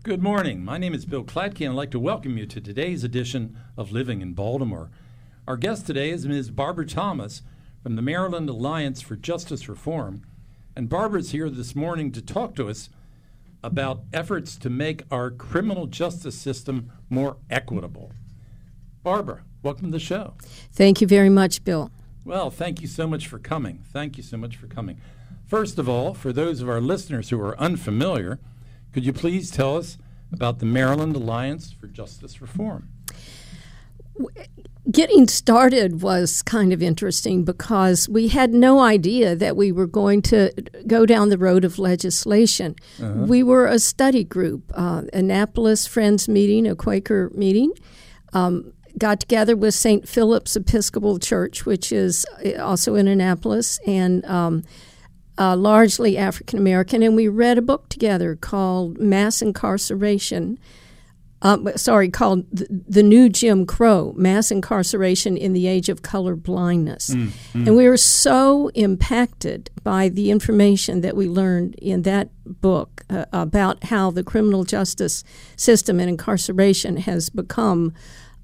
Good morning. My name is Bill Klatke, and I'd like to welcome you to today's edition of Living in Baltimore. Our guest today is Ms. Barbara Thomas from the Maryland Alliance for Justice Reform. And Barbara's here this morning to talk to us about efforts to make our criminal justice system more equitable. Barbara, welcome to the show. Thank you very much, Bill. Well, thank you so much for coming. Thank you so much for coming. First of all, for those of our listeners who are unfamiliar, could you please tell us about the Maryland Alliance for Justice Reform? Getting started was kind of interesting because we had no idea that we were going to go down the road of legislation. We were a study group, Annapolis Friends meeting, a Quaker meeting, got together with St. Philip's Episcopal Church, which is also in Annapolis, and largely African American, and we read a book together called Mass Incarceration, called The New Jim Crow, Mass Incarceration in the Age of Color Blindness. And we were so impacted by the information that we learned in that book about how the criminal justice system and incarceration has become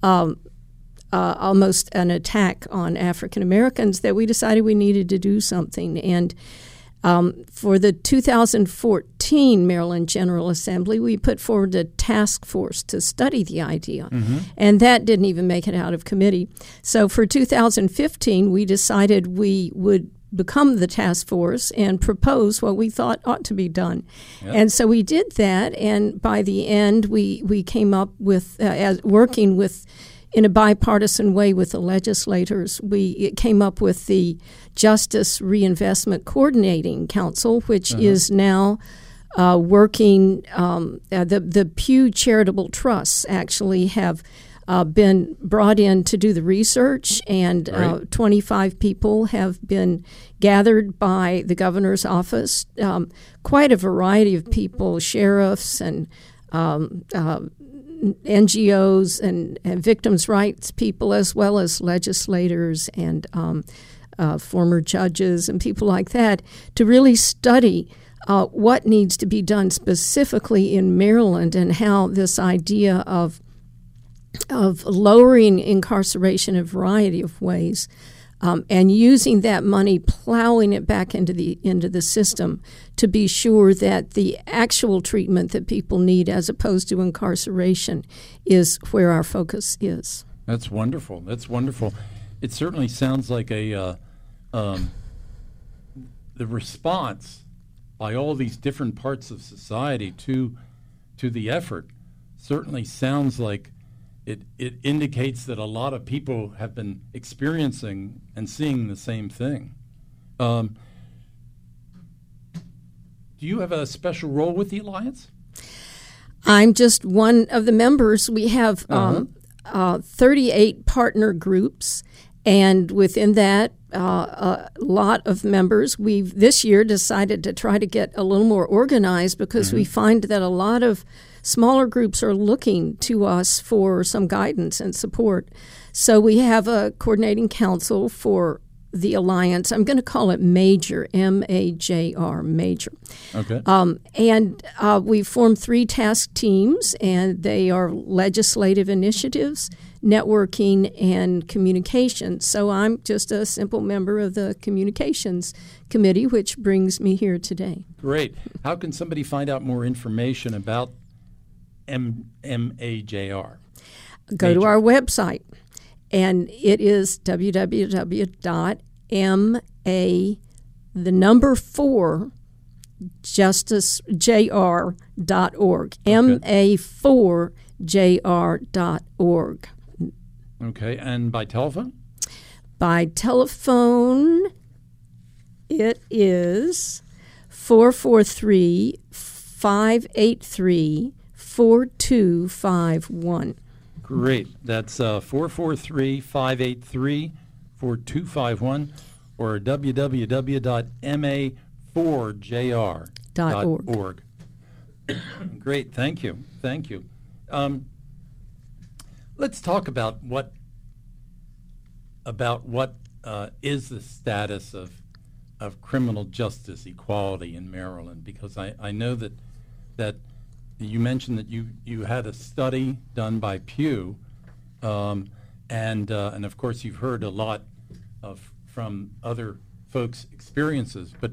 almost an attack on African Americans that we decided we needed to do something. And for the 2014 Maryland General Assembly, we put forward a task force to study the idea, and that didn't even make it out of committee. So for 2015, we decided we would become the task force and propose what we thought ought to be done. Yep. And so we did that, and by the end, we came up with, working with in a bipartisan way with the legislators, we came up with the Justice Reinvestment Coordinating Council, which is now working. The Pew Charitable Trusts actually have been brought in to do the research, and 25 people have been gathered by the governor's office. Quite a variety of people, sheriffs and NGOs and victims' rights people, as well as legislators and former judges and people like that, to really study what needs to be done specifically in Maryland and how this idea of lowering incarceration in a variety of ways and using that money, plowing it back into the system to be sure that the actual treatment that people need as opposed to incarceration is where our focus is. That's wonderful. That's wonderful. It certainly sounds like the response by all these different parts of society to the effort certainly sounds like it indicates that a lot of people have been experiencing and seeing the same thing. Do you have a special role with the Alliance? I'm just one of the members. We have 38 partner groups, and within that, a lot of members. We've this year decided to try to get a little more organized because we find that a lot of smaller groups are looking to us for some guidance and support. So we have a coordinating council for the Alliance. I'm going to call it MAJOR, M-A-J-R, MAJOR. Okay. And we formed 3 task teams, and they are legislative initiatives, networking, and communications. So I'm just a simple member of the communications committee, which brings me here today. Great. How can somebody find out more information about MAJR? Go to our website, and it is www.ma4justicejr.org, ma4jr.org. Okay, and by telephone? By telephone, it is 443-583-4251. Great. That's 443-583-4251 or www.ma4jr.org. Great. Thank you. Thank you. Let's talk about what is the status of criminal justice equality in Maryland, because I know that you mentioned that you had a study done by Pew, and of course you've heard a lot from other folks' experiences, but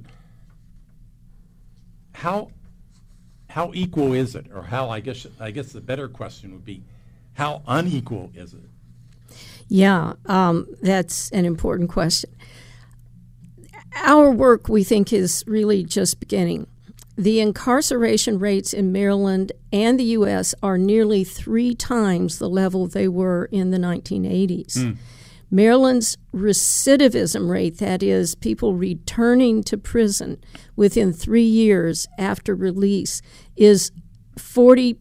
how equal is it, or how I guess the better question would be, how unequal is it? Yeah, that's an important question. Our work, we think, is really just beginning. The incarceration rates in Maryland and the U.S. are nearly 3 times the level they were in the 1980s. Maryland's recidivism rate, that is, people returning to prison within 3 years after release, is 40%.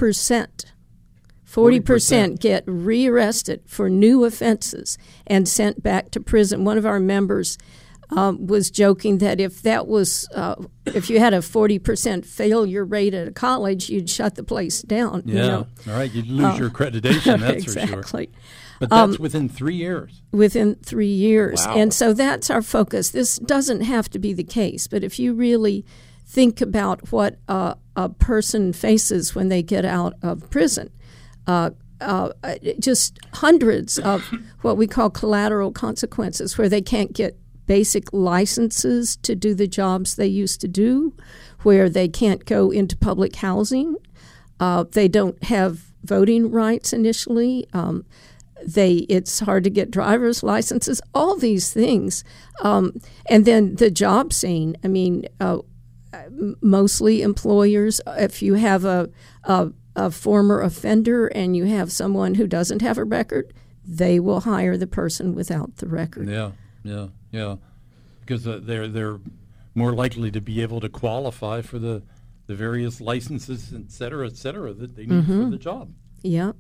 40% get rearrested for new offenses and sent back to prison. One of our members was joking that if you had a 40% failure rate at a college, you'd shut the place down. Yeah, all right, you'd lose your accreditation, that's exactly. for sure. But that's within 3 years. Within 3 years. Wow. And so that's our focus. This doesn't have to be the case, but if you really think about what a person faces when they get out of prison, just hundreds of what we call collateral consequences, where they can't get basic licenses to do the jobs they used to do, where they can't go into public housing, they don't have voting rights initially, it's hard to get driver's licenses, all these things. And then the job scene, I mean, mostly employers, if you have a former offender and you have someone who doesn't have a record, they will hire the person without the record. Yeah, because they're more likely to be able to qualify for the various licenses, et cetera, that they need for the job. Yeah.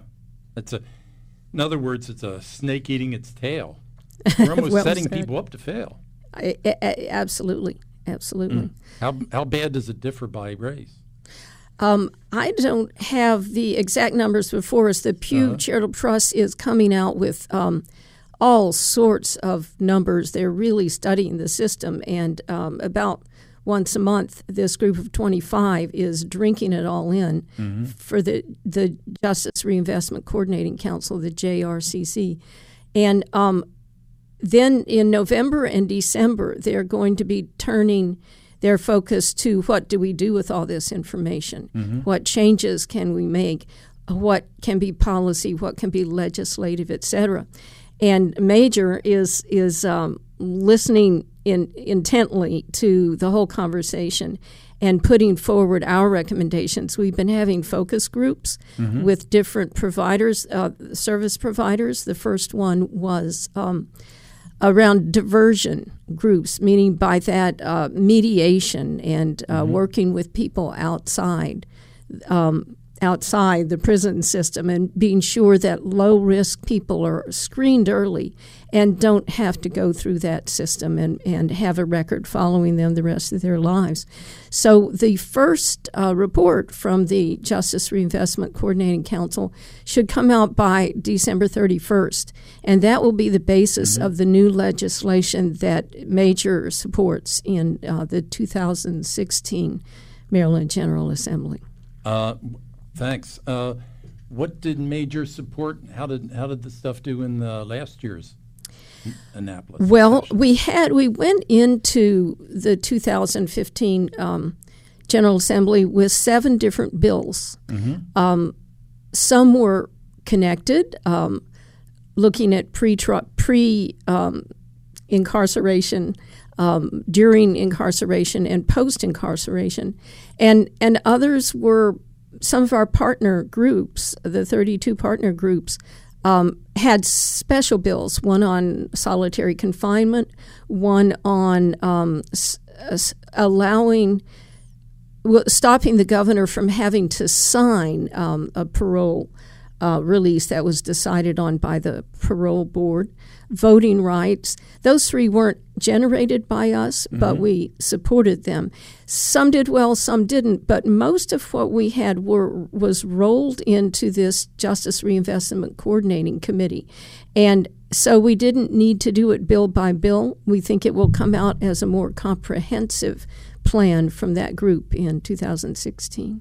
In other words, it's a snake eating its tail. We're almost Well setting said. people up to fail. Absolutely. How bad does it differ by race? I don't have the exact numbers before us. The Pew Charitable Trust is coming out with all sorts of numbers. They're really studying the system, and about once a month, this group of 25 is drinking it all in for the Justice Reinvestment Coordinating Council, the JRCC. And then in November and December, they're going to be turning their focus to what do we do with all this information? What changes can we make? What can be policy? What can be legislative, et cetera? And Major is listening intently to the whole conversation and putting forward our recommendations. We've been having focus groups with different providers, service providers. The first one was around diversion groups, meaning by that mediation and working with people outside the prison system and being sure that low-risk people are screened early and don't have to go through that system and have a record following them the rest of their lives. So the first report from the Justice Reinvestment Coordinating Council should come out by December 31st, and that will be the basis of the new legislation that Major supports in the 2016 Maryland General Assembly. Thanks. What did Major support? How did the stuff do in last year's Annapolis? Well, session? we went into the 2015 General Assembly with 7 different bills. Some were connected, looking at pre-incarceration, during incarceration, and post-incarceration, and others were. Some of our partner groups, the 32 partner groups, had special bills, one on solitary confinement, one on stopping the governor from having to sign a parole release that was decided on by the parole board, voting rights. Those 3 weren't generated by us, but we supported them. Some did well, some didn't, but most of what we had was rolled into this Justice Reinvestment Coordinating Committee. And so we didn't need to do it bill by bill. We think it will come out as a more comprehensive plan from that group in 2016.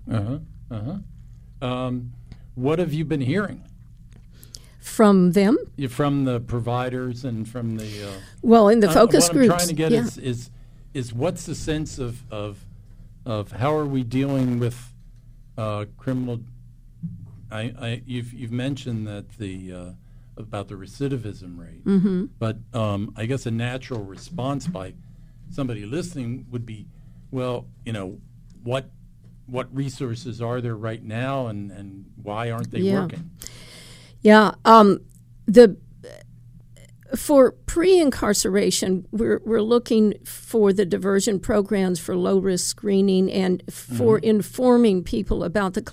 What have you been hearing? From them? From the providers and from the... well, in the focus groups. What I'm trying to get is what's the sense of how are we dealing with criminal... You've mentioned that about the recidivism rate, but I guess a natural response by somebody listening would be, well, what resources are there right now, and why aren't they working? Yeah, for pre-incarceration, we're looking for the diversion programs for low-risk screening and for informing people about the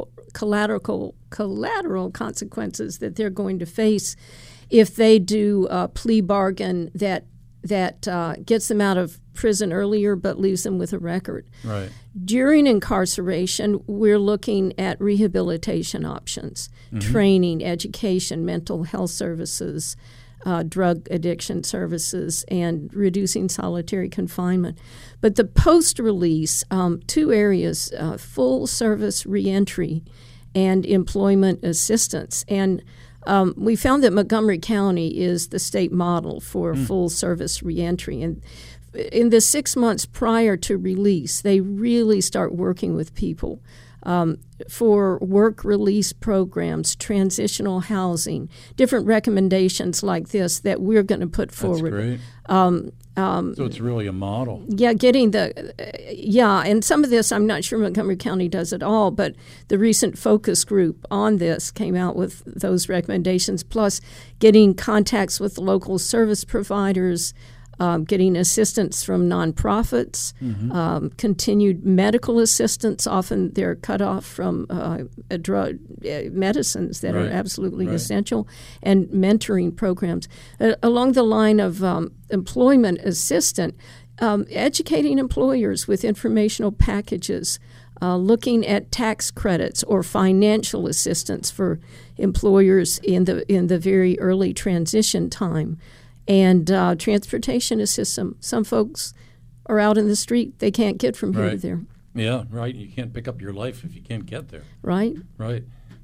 collateral consequences that they're going to face if they do a plea bargain that gets them out of prison earlier but leaves them with a record. Right. During incarceration, we're looking at rehabilitation options, training, education, mental health services, drug addiction services, and reducing solitary confinement. But the post-release, two areas, full service reentry and employment assistance. And we found that Montgomery County is the state model for full service reentry. And in the 6 months prior to release, they really start working with people for work release programs, transitional housing, different recommendations like this that we're going to put forward. That's great. So it's really a model. Yeah, and some of this I'm not sure Montgomery County does at all, but the recent focus group on this came out with those recommendations, plus getting contacts with local service providers, getting assistance from nonprofits, continued medical assistance. Often they're cut off from medicines that are absolutely essential, and mentoring programs. Along the line of employment assistance, educating employers with informational packages, looking at tax credits or financial assistance for employers in the very early transition time. And transportation assistance. Some folks are out in the street. They can't get from here to there. Yeah, right. You can't pick up your life if you can't get there. Right. Right.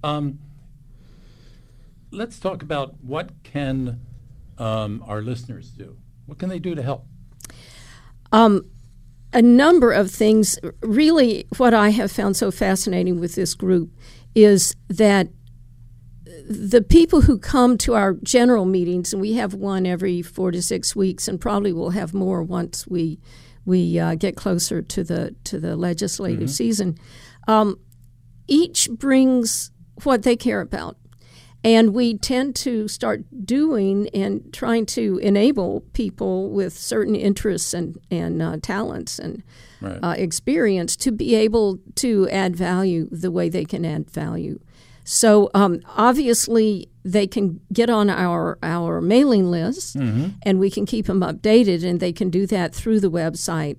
Let's talk about what can our listeners do. What can they do to help? A number of things. Really, what I have found so fascinating with this group is that the people who come to our general meetings, and we have one every 4 to 6 weeks, and probably we'll have more once we get closer to the legislative season, each brings what they care about. And we tend to start doing and trying to enable people with certain interests and talents and experience to be able to add value the way they can add value. So obviously they can get on our mailing list, and we can keep them updated, and they can do that through the website,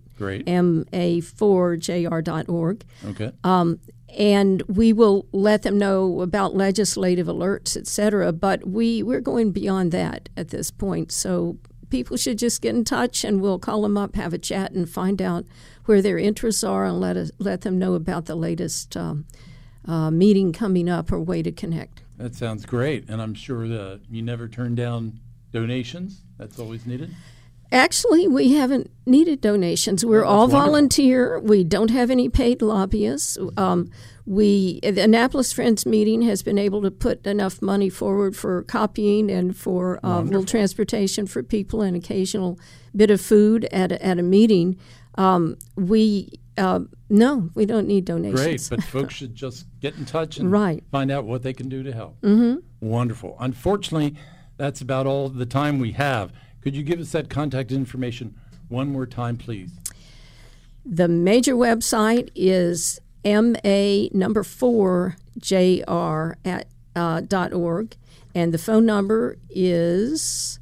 ma4jr.org. Okay. And we will let them know about legislative alerts, et cetera, but we're going beyond that at this point. So people should just get in touch, and we'll call them up, have a chat, and find out where their interests are, and let them know about the latest meeting coming up or way to connect. That sounds great, and I'm sure that you never turn down donations. That's always needed. Actually, we haven't needed donations. We're all wonderful. Volunteer. We don't have any paid lobbyists. The Annapolis Friends meeting has been able to put enough money forward for copying and for little transportation for people and occasional bit of food at a meeting. No, we don't need donations. Great, but folks should just get in touch and find out what they can do to help. Wonderful. Unfortunately, that's about all the time we have. Could you give us that contact information one more time, please? The major website is ma4jr.org, and the phone number is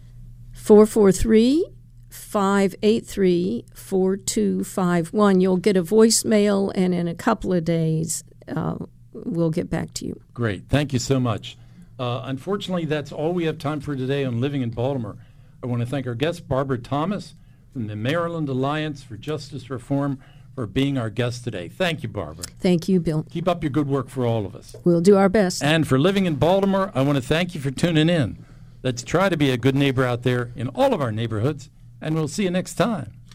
443-583-4251. You'll get a voicemail, and in a couple of days, we'll get back to you. Great. Thank you so much. Unfortunately, that's all we have time for today on Living in Baltimore. I want to thank our guest, Barbara Thomas, from the Maryland Alliance for Justice Reform, for being our guest today. Thank you, Barbara. Thank you, Bill. Keep up your good work for all of us. We'll do our best. And for living in Baltimore, I want to thank you for tuning in. Let's try to be a good neighbor out there in all of our neighborhoods, and we'll see you next time.